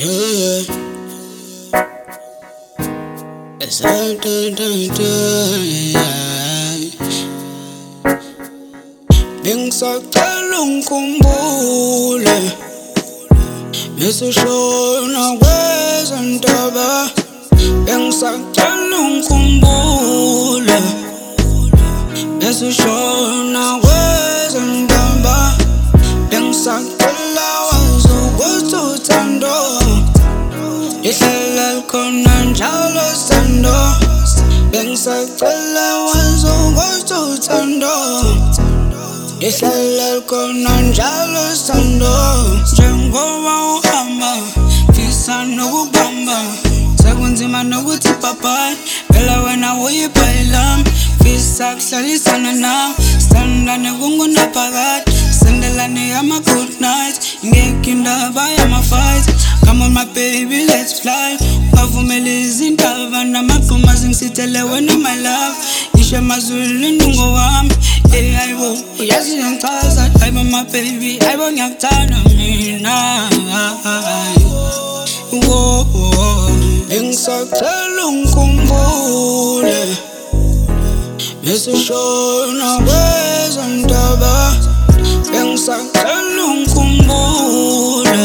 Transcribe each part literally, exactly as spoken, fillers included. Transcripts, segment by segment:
Yeah, it's all done, done, done, yeah. Bengisacela ungikhumbule mesishona kwezindaba. Bengisacela ungikhumbule mesishona kwezindaba. Bengisacela wazi ukuthi uthando lihlala likhona njalo sithando. Bengisacela wazi ukuthi uthando lihlala likhona njalo sithando. Njengoba uhamba fisa nokubamba, sekunzima nokuthi bye-bye, phela wena uyibhayilami. Fisa kuhlalisana nawe, sithandane kungunaphakade, sendelane ama-good night, ngekho indaba yama-fight. Come on my baby, let's fly. Ungavumeli izindaba namagquma zingisithele wena my love. Ngisho emazulu indungo wami, hey ayibo uyazi ngiyachaza. Ayibo my baby, ayibo ngiyakuthanda mina. Bengisacela ungikhumbule mesishona kwezindaba. Bengisacela ungikhumbule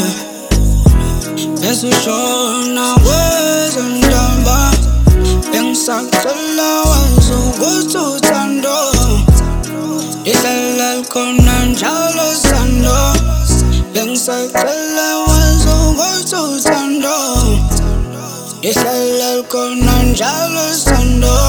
mesishona kwezindaba. Bengisacela wazi ukuthi uthando lihlala likhona njalo sithando. Bengisacela wazi ukuthi uthando lihlala likhona njalo sithando.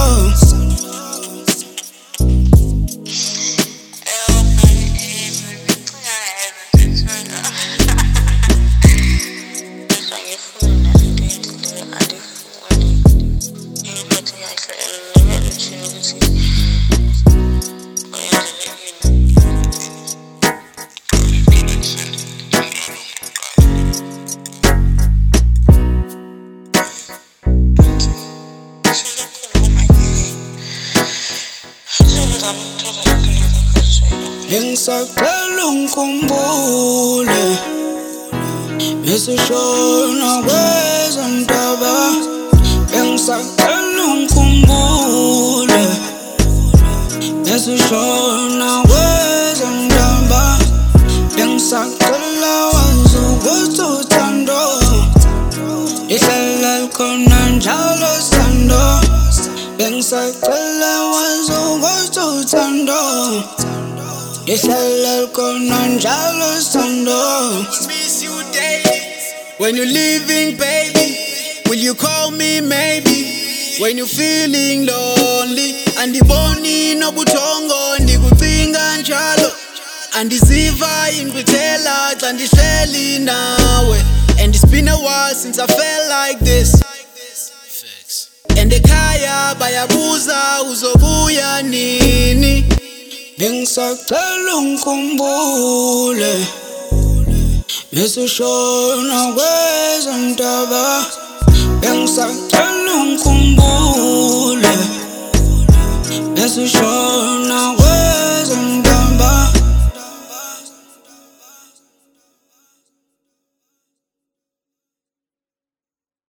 Bengisacela ungikhumbule mesishona kwezindaba. Bengisacela ungikhumbule mesishona kwezindaba. Bengisacela wazi ukuthi uthando lihlala likhona njalo sithando. Bengisacela wazi ukuthi uthando lihlala likhona njalo sithando. Miss you daily. When you're leaving, baby, will you call me maybe? When you're feeling lonely, andiboni nobuthongo ndikudzinga njalo, andiziva ingqithela xa ndihleli nawe. And it's been a while since I felt like this. And ekhaya bayabuza uzobuya nini. Bengisacela ungikhumbule mesishona kwezindaba. Bengisacela